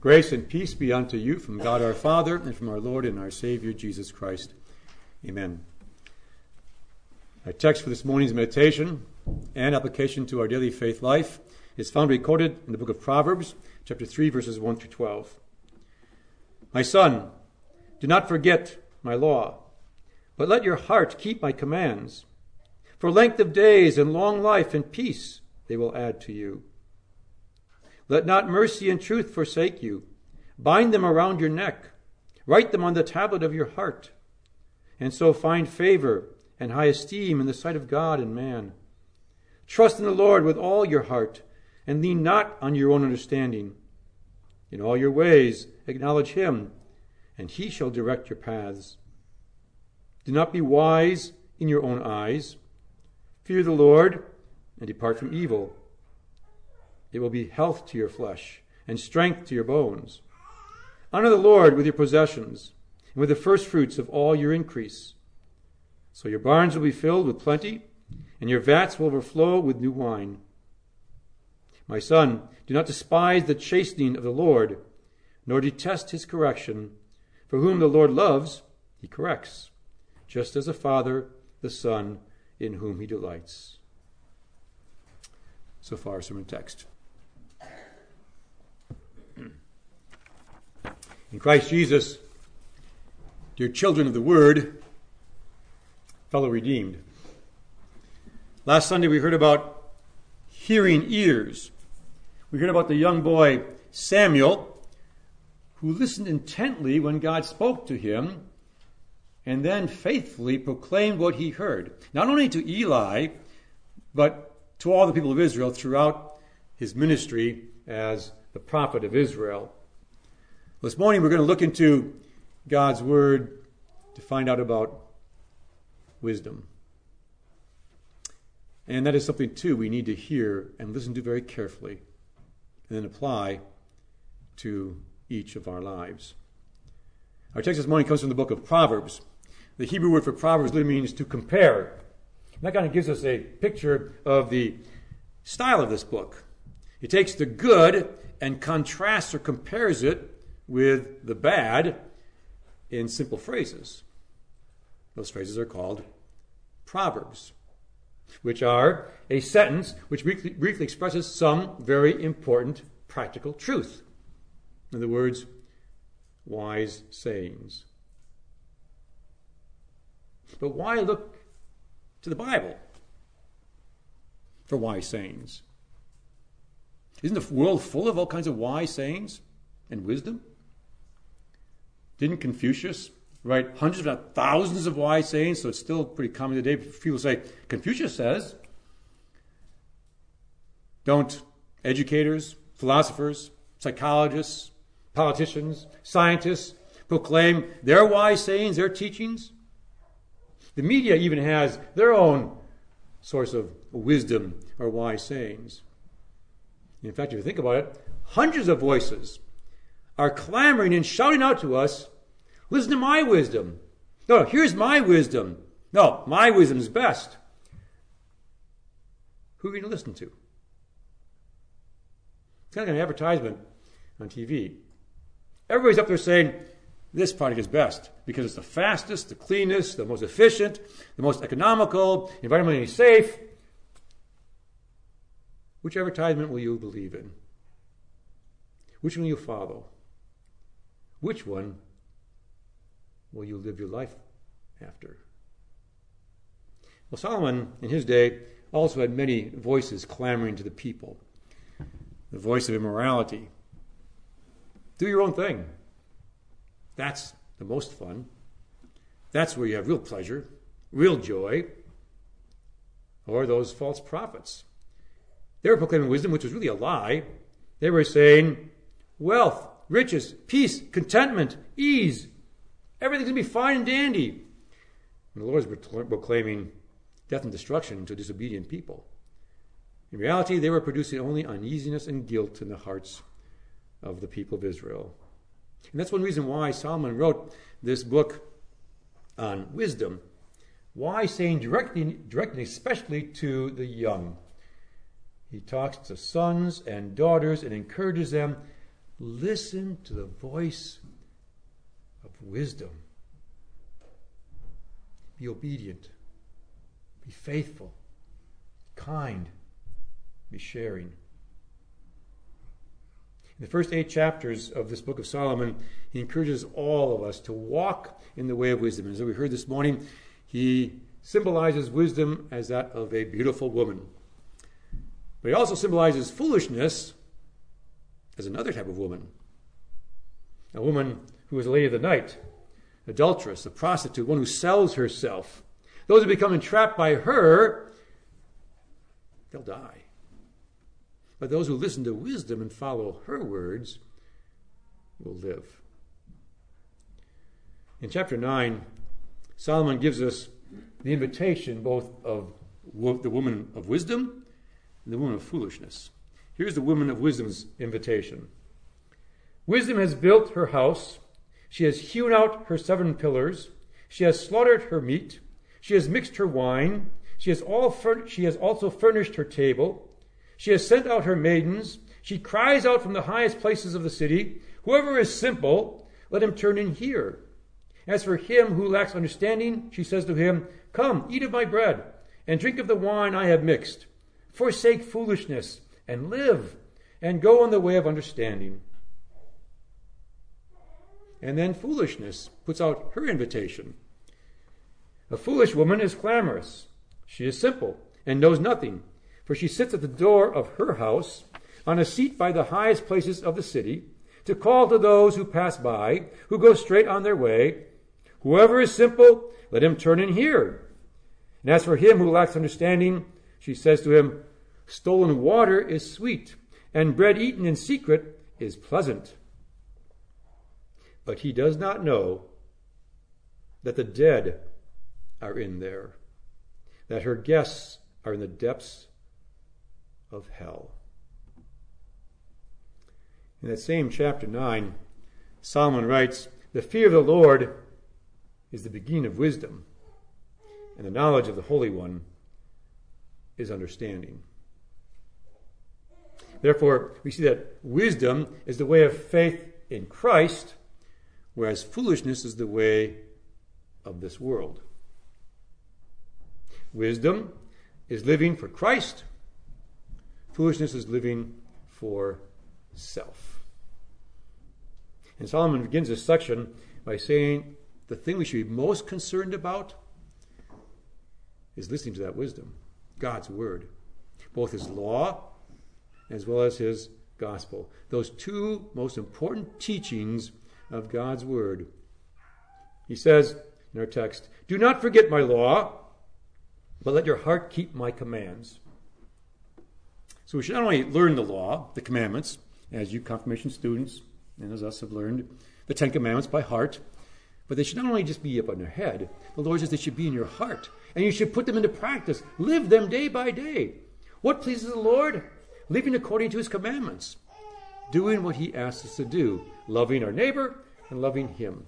Grace and peace be unto you from God our Father and from our Lord and our Savior Jesus Christ. Amen. Our text for this morning's meditation and application to our daily faith life is found recorded in the book of Proverbs, chapter 3, verses 1 through 12. My son, do not forget my law, but let your heart keep my commands. For length of days and long life and peace they will add to you. Let not mercy and truth forsake you. Bind them around your neck. Write them on the tablet of your heart. And so find favor and high esteem in the sight of God and man. Trust in the Lord with all your heart, and lean not on your own understanding. In all your ways acknowledge him, and he shall direct your paths. Do not be wise in your own eyes. Fear the Lord, and depart from evil. It will be health to your flesh and strength to your bones. Honor the Lord with your possessions and with the firstfruits of all your increase. So your barns will be filled with plenty, and your vats will overflow with new wine. My son, do not despise the chastening of the Lord, nor detest his correction. For whom the Lord loves, he corrects, just as a father the son in whom he delights. So far, our sermon text. In Christ Jesus, dear children of the Word, fellow redeemed. Last Sunday we heard about hearing ears. We heard about the young boy Samuel, who listened intently when God spoke to him, and then faithfully proclaimed what he heard, not only to Eli, but to all the people of Israel throughout his ministry as the prophet of Israel. This morning we're going to look into God's Word to find out about wisdom. And that is something, too, we need to hear and listen to very carefully and then apply to each of our lives. Our text this morning comes from the book of Proverbs. The Hebrew word for Proverbs literally means to compare. And that kind of gives us a picture of the style of this book. It takes the good and contrasts or compares it with the bad in simple phrases. Those phrases are called proverbs, which are a sentence which briefly expresses some very important practical truth. In other words, wise sayings. But why look to the Bible for wise sayings? Isn't the world full of all kinds of wise sayings and wisdom? Didn't Confucius write hundreds if not thousands of wise sayings? So it's still pretty common today. People say, Confucius says, don't educators, philosophers, psychologists, politicians, scientists proclaim their wise sayings, their teachings? The media even has their own source of wisdom or wise sayings. In fact, if you think about it, hundreds of voices are clamoring and shouting out to us, listen to my wisdom. No, here's my wisdom. No, my wisdom is best. Who are you going to listen to? It's kind of like an advertisement on TV. Everybody's up there saying, this product is best because it's the fastest, the cleanest, the most efficient, the most economical, environmentally safe. Which advertisement will you believe in? Which one will you follow? Which one will you live your life after? Well, Solomon, in his day, also had many voices clamoring to the people. The voice of immorality. Do your own thing. That's the most fun. That's where you have real pleasure, real joy. Or those false prophets. They were proclaiming wisdom, which was really a lie. They were saying, wealth, riches, peace, contentment, ease. Everything's going to be fine and dandy. And the Lord is proclaiming death and destruction to disobedient people. In reality, they were producing only uneasiness and guilt in the hearts of the people of Israel. And that's one reason why Solomon wrote this book on wisdom. Why saying directly especially to the young? He talks to sons and daughters and encourages them, Listen to the voice of wisdom. Be obedient. Be faithful. Kind. Be sharing. In the first 8 chapters of this book of Solomon, he encourages all of us to walk in the way of wisdom. As we heard this morning, he symbolizes wisdom as that of a beautiful woman. But he also symbolizes foolishness as another type of woman. A woman who is a lady of the night, adulteress, a prostitute, one who sells herself. Those who become entrapped by her, they'll die. But those who listen to wisdom and follow her words will live. In chapter 9, Solomon gives us the invitation both of the woman of wisdom and the woman of foolishness. Here's the woman of wisdom's invitation. Wisdom has built her house. She has hewn out her 7 pillars. She has slaughtered her meat. She has mixed her wine. She has also furnished her table. She has sent out her maidens. She cries out from the highest places of the city, "Whoever is simple, let him turn in here." As for him who lacks understanding, she says to him, "Come, eat of my bread, and drink of the wine I have mixed. Forsake foolishness, and live, and go on the way of understanding." And then foolishness puts out her invitation. A foolish woman is clamorous. She is simple, and knows nothing, for she sits at the door of her house, on a seat by the highest places of the city, to call to those who pass by, who go straight on their way, "Whoever is simple, let him turn in here." And as for him who lacks understanding, she says to him, "Stolen water is sweet, and bread eaten in secret is pleasant." But he does not know that the dead are in there, that her guests are in the depths of hell. In that same chapter 9, Solomon writes, "The fear of the Lord is the beginning of wisdom, and the knowledge of the Holy One is understanding." Therefore, we see that wisdom is the way of faith in Christ, whereas foolishness is the way of this world. Wisdom is living for Christ. Foolishness is living for self. And Solomon begins this section by saying the thing we should be most concerned about is listening to that wisdom, God's word, both his law as well as his gospel. Those 2 most important teachings of God's word. He says in our text, "Do not forget my law, but let your heart keep my commands." So we should not only learn the law, the commandments, as you confirmation students and as us have learned the 10 commandments by heart, but they should not only just be up on your head. The Lord says they should be in your heart, and you should put them into practice. Live them day by day. What pleases the Lord? Living according to his commandments, doing what he asks us to do, loving our neighbor and loving him.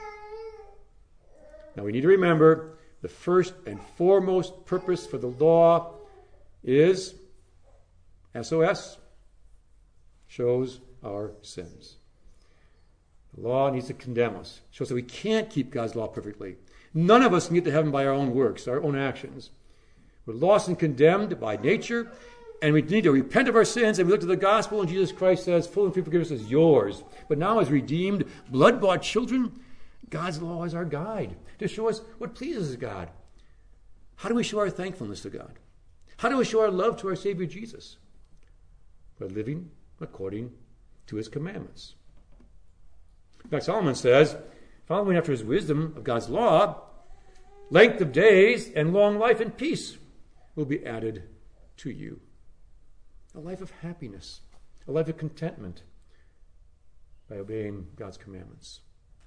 Now we need to remember the first and foremost purpose for the law is SOS, shows our sins. The law needs to condemn us, shows that we can't keep God's law perfectly. None of us can get to heaven by our own works, our own actions. We're lost and condemned by nature, and we need to repent of our sins, and we look to the gospel, and Jesus Christ says, "Full and free forgiveness is yours." But now as redeemed, blood-bought children, God's law is our guide to show us what pleases God. How do we show our thankfulness to God? How do we show our love to our Savior Jesus? By living according to his commandments. In fact, Solomon says, following after his wisdom of God's law, length of days and long life and peace will be added to you. A life of happiness, a life of contentment by obeying God's commandments.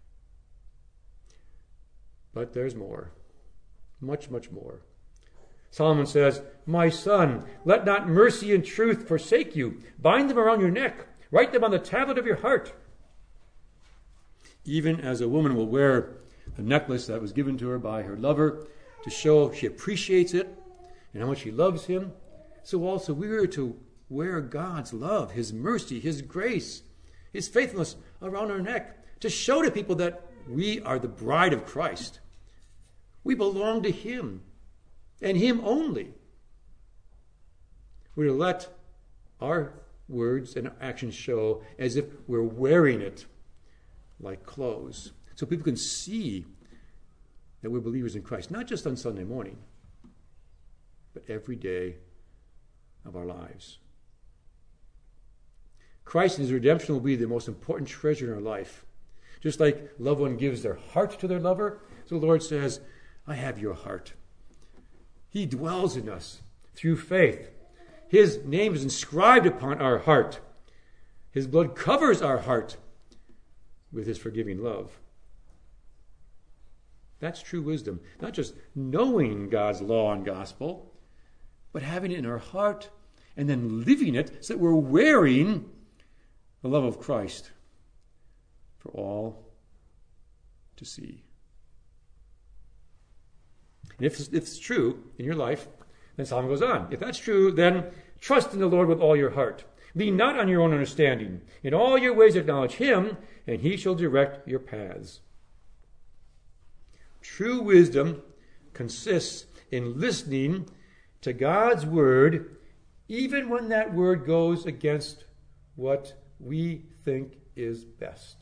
But there's more, much, much more. Solomon says, "My son, let not mercy and truth forsake you. Bind them around your neck. Write them on the tablet of your heart." Even as a woman will wear the necklace that was given to her by her lover to show she appreciates it and how much she loves him, so also we are to wear God's love, his mercy, his grace his faithfulness around our neck to show to people that we are the bride of Christ. We belong to him and him only. We're to let our words and our actions show as if we're wearing it like clothes, so people can see that we're believers in Christ, not just on Sunday morning, but every day of our lives. Christ and his redemption will be the most important treasure in our life. Just like a loved one gives their heart to their lover, so the Lord says, I have your heart. He dwells in us through faith. His name is inscribed upon our heart. His blood covers our heart with his forgiving love. That's true wisdom. Not just knowing God's law and gospel, but having it in our heart and then living it so that we're wearing the love of Christ for all to see. And if it's true in your life, then Solomon goes on. If that's true, then trust in the Lord with all your heart. Lean not on your own understanding. In all your ways acknowledge him, and he shall direct your paths. True wisdom consists in listening to God's word, even when that word goes against what we think is best.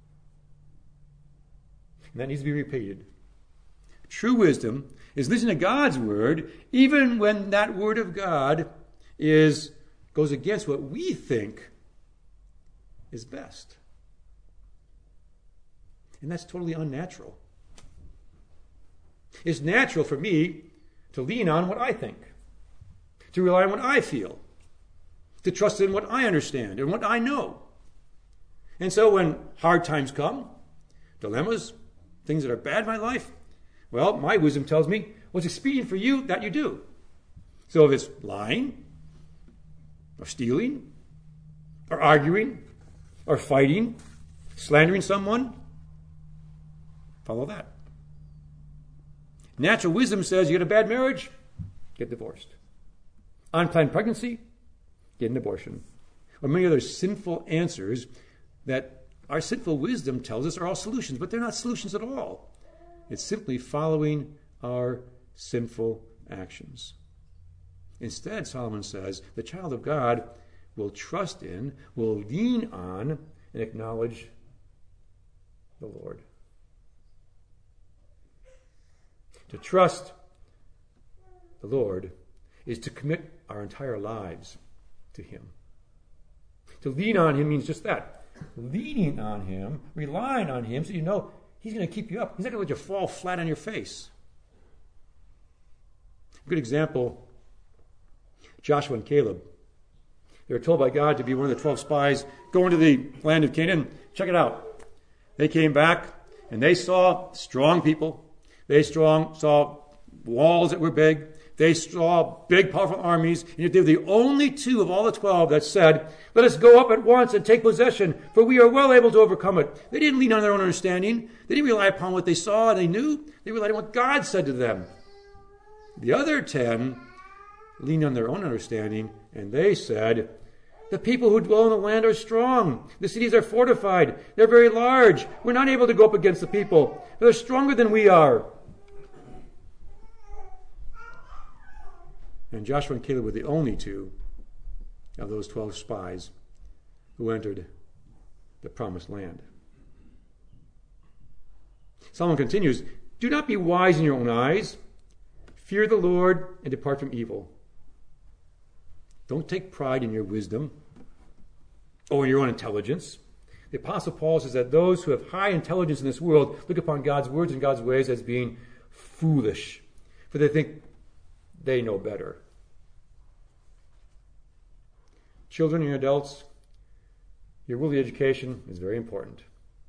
And that needs to be repeated. True wisdom is listening to God's word, even when that word of God goes against what we think is best. And that's totally unnatural. It's natural for me to lean on what I think, to rely on what I feel, to trust in what I understand and what I know. And so when hard times come, dilemmas, things that are bad in my life, well, my wisdom tells me what's expedient for you, that you do. So if it's lying, or stealing, or arguing, or fighting, slandering someone, follow that. Natural wisdom says you get a bad marriage, get divorced. Unplanned pregnancy, get an abortion. Or many other sinful answers that our sinful wisdom tells us are all solutions, but they're not solutions at all. It's simply following our sinful actions. Instead, Solomon says, the child of God will trust in, will lean on, and acknowledge the Lord. To trust the Lord is to commit our entire lives to him. To lean on him means just that. Leaning on him, relying on him, so you know he's going to keep you up. He's not going to let you fall flat on your face. A good example, Joshua and Caleb. They were told by God to be one of the 12 spies, go into the land of Canaan, check it out. They came back and they saw strong people. They saw walls that were big. They saw big, powerful armies. And yet they were the only two of all the 12 that said, let us go up at once and take possession, for we are well able to overcome it. They didn't lean on their own understanding. They didn't rely upon what they saw and they knew. They relied on what God said to them. The other 10 leaned on their own understanding, and they said, the people who dwell in the land are strong. The cities are fortified. They're very large. We're not able to go up against the people. They're stronger than we are. And Joshua and Caleb were the only two of those 12 spies who entered the promised land. Solomon continues, do not be wise in your own eyes. Fear the Lord and depart from evil. Don't take pride in your wisdom or in your own intelligence. The Apostle Paul says that those who have high intelligence in this world look upon God's words and God's ways as being foolish, for they think they know better. Children and adults, your worldly education is very important.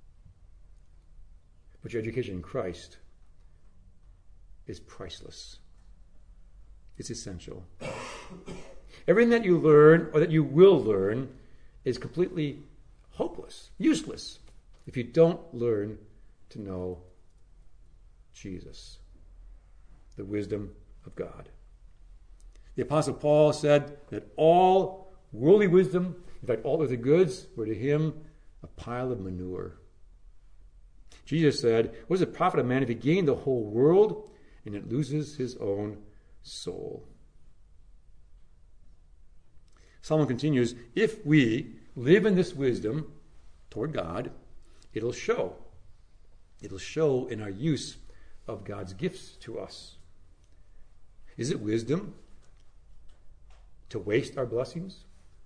But your education in Christ is priceless. It's essential. Everything that you learn or that you will learn is completely hopeless, useless, if you don't learn to know Jesus, the wisdom of God. The Apostle Paul said that all worldly wisdom, in fact all of the goods, were to him a pile of manure. Jesus said, what does it profit a man if he gain the whole world and it loses his own soul? Solomon continues, if we live in this wisdom toward God, it'll show. It'll show in our use of God's gifts to us. Is it wisdom to waste our blessings?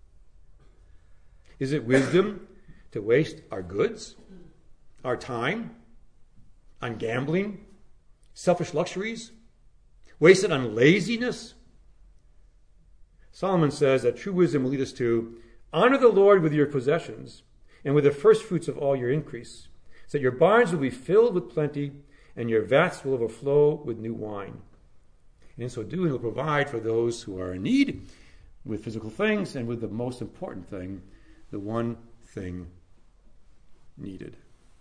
Is it wisdom to waste our goods, our time, on gambling, selfish luxuries, waste it on laziness? Solomon says that true wisdom will lead us to honor the Lord with your possessions and with the first fruits of all your increase, so that your barns will be filled with plenty and your vats will overflow with new wine. And in so doing, he'll provide for those who are in need with physical things and with the most important thing, the one thing needed.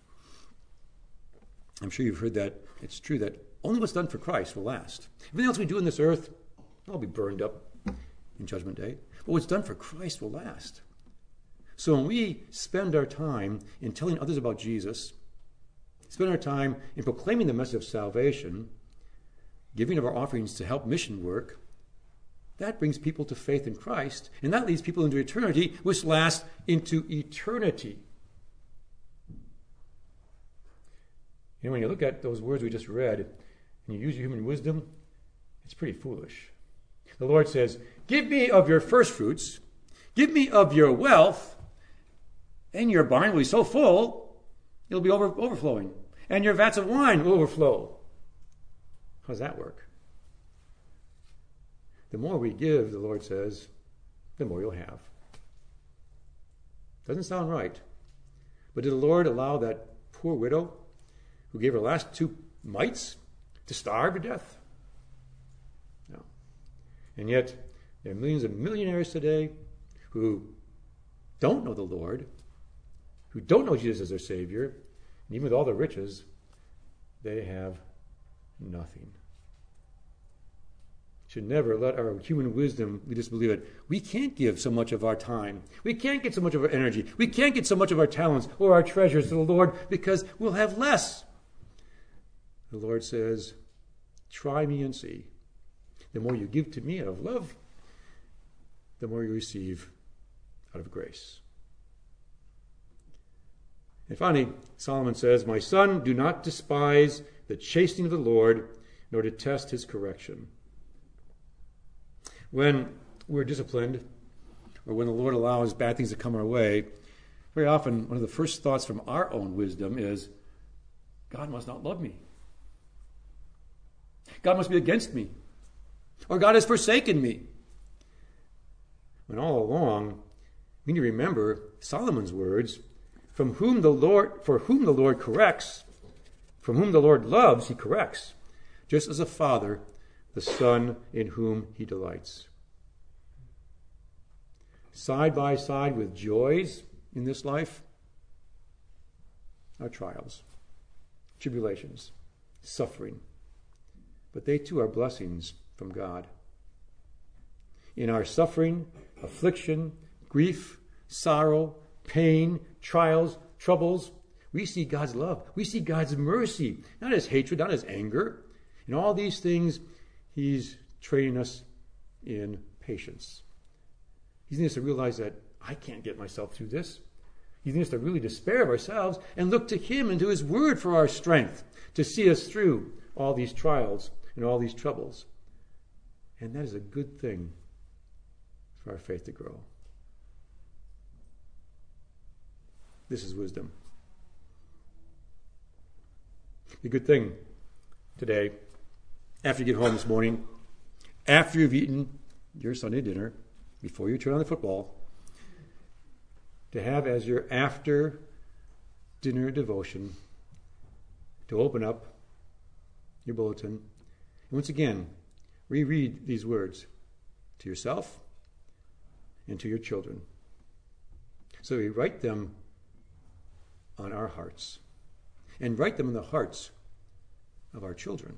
I'm sure you've heard that it's true that only what's done for Christ will last. Everything else we do on this earth, will be burned up in Judgment Day. But what's done for Christ will last. So when we spend our time in telling others about Jesus, spend our time in proclaiming the message of salvation, giving of our offerings to help mission work, that brings people to faith in Christ, and that leads people into eternity, which lasts into eternity. And when you look at those words we just read, and you use your human wisdom, it's pretty foolish. The Lord says, give me of your first fruits, give me of your wealth, and your barn will be so full, it'll be overflowing. And your vats of wine will overflow. How does that work? The more we give, the Lord says, the more you'll have. Doesn't sound right. But did the Lord allow that poor widow who gave her last 2 mites to starve to death? No. And yet, there are millions of millionaires today who don't know the Lord, who don't know Jesus as their Savior, and even with all their riches, they have nothing. Should never let our human wisdom lead us to believe that we can't give so much of our time. We can't get so much of our energy. We can't get so much of our talents or our treasures to the Lord because we'll have less. The Lord says, try me and see. The more you give to me out of love, the more you receive out of grace. And finally, Solomon says, my son, do not despise the chastening of the Lord, nor detest his correction. When we're disciplined, or when the Lord allows bad things to come our way, very often one of the first thoughts from our own wisdom is, God must not love me. God must be against me. Or God has forsaken me. When all along, we need to remember Solomon's words, for whom the Lord corrects, from whom the Lord loves, he corrects, just as a father the son in whom he delights. Side by side with joys in this life are trials, tribulations, suffering. But they too are blessings from God. In our suffering, affliction, grief, sorrow, pain, trials, troubles, we see God's love. We see God's mercy, not as hatred, not as anger. In all these things, he's training us in patience. He's needing us to realize that I can't get myself through this. He's needing us to really despair of ourselves and look to him and to his word for our strength to see us through all these trials and all these troubles. And that is a good thing for our faith to grow. This is wisdom. The good thing today, after you get home this morning, after you've eaten your Sunday dinner, before you turn on the football, to have as your after dinner devotion, to open up your bulletin, and once again, reread these words to yourself and to your children. So we write them on our hearts and write them in the hearts of our children.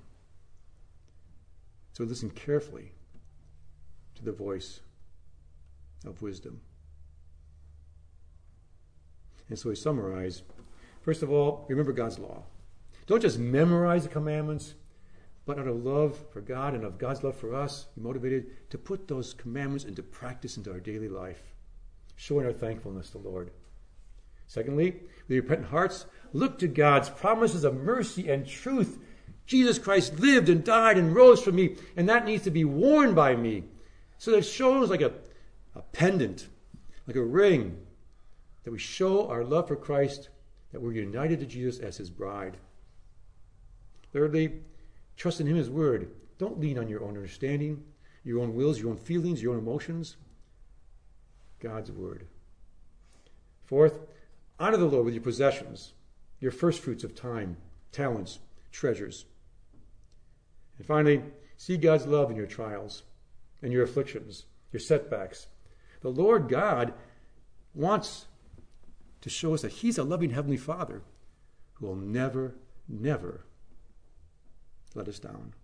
So listen carefully to the voice of wisdom. And so we summarize. First of all, remember God's law. Don't just memorize the commandments, but out of love for God and of God's love for us, be motivated to put those commandments into practice into our daily life, showing our thankfulness to the Lord. Secondly, with repentant hearts, look to God's promises of mercy and truth. Jesus Christ lived and died and rose for me, and that needs to be worn by me. So that it shows like a pendant, like a ring, that we show our love for Christ, that we're united to Jesus as his bride. Thirdly, trust in him, his word. Don't lean on your own understanding, your own wills, your own feelings, your own emotions. God's word. Fourth, honor the Lord with your possessions, your first fruits of time, talents, treasures. And finally, see God's love in your trials and your afflictions, your setbacks. The Lord God wants to show us that he's a loving Heavenly Father who will never, never let us down.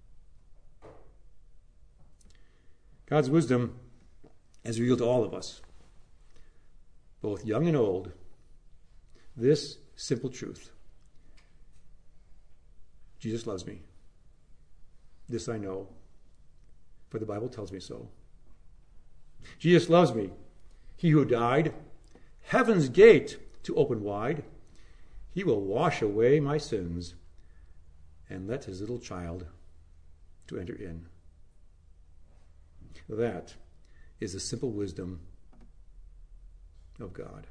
God's wisdom has revealed to all of us, both young and old, this simple truth. Jesus loves me. This I know, for the Bible tells me so. Jesus loves me. He who died, heaven's gate to open wide, he will wash away my sins and let his little child to enter in. That is the simple wisdom of God.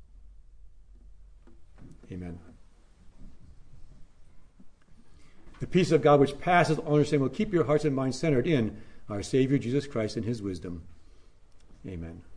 Amen. The peace of God which passes all understanding will keep your hearts and minds centered in our Savior Jesus Christ and his wisdom. Amen.